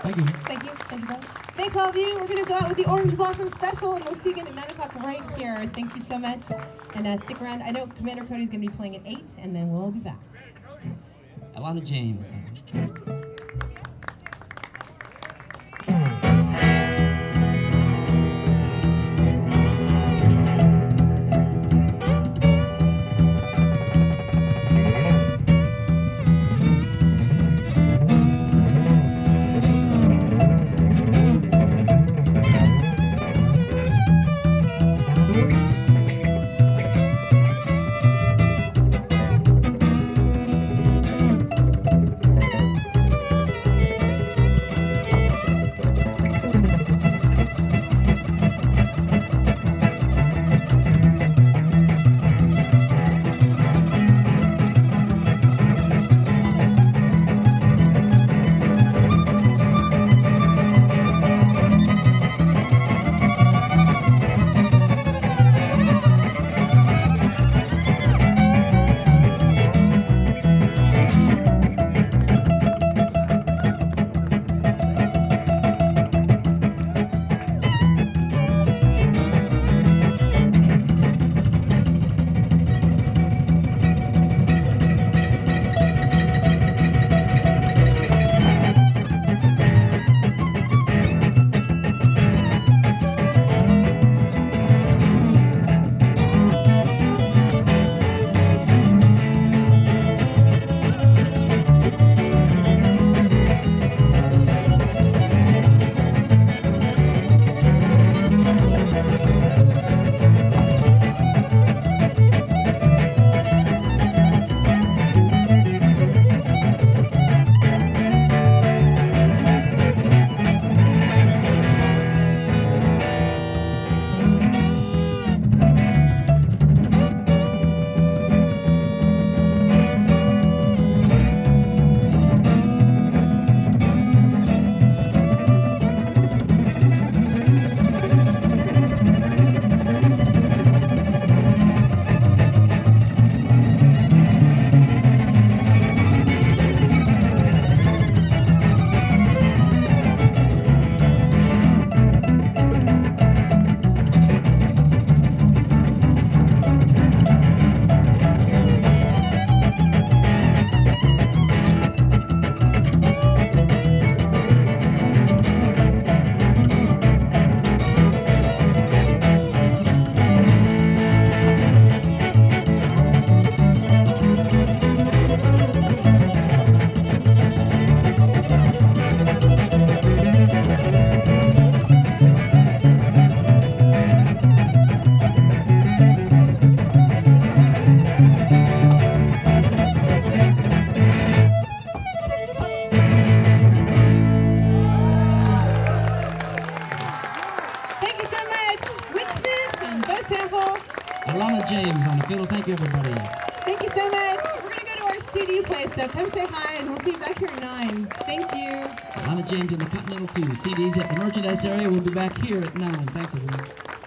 Thank you. Thank you. Thank you both. Thanks all of you. We're going to go out with the Orange Blossom Special, and we'll see you again at 9 o'clock right here. Thank you so much. And stick around. I know Commander Cody's going to be playing at 8, and then we'll be back. Alana James. Alana James on the fiddle. Thank you, everybody. Thank you so much. We're going to go to our CD place, so come say hi, and we'll see you back here at 9. Thank you. Alana James in the Continental 2. CDs at the merchandise area. We'll be back here at 9. Thanks, everyone.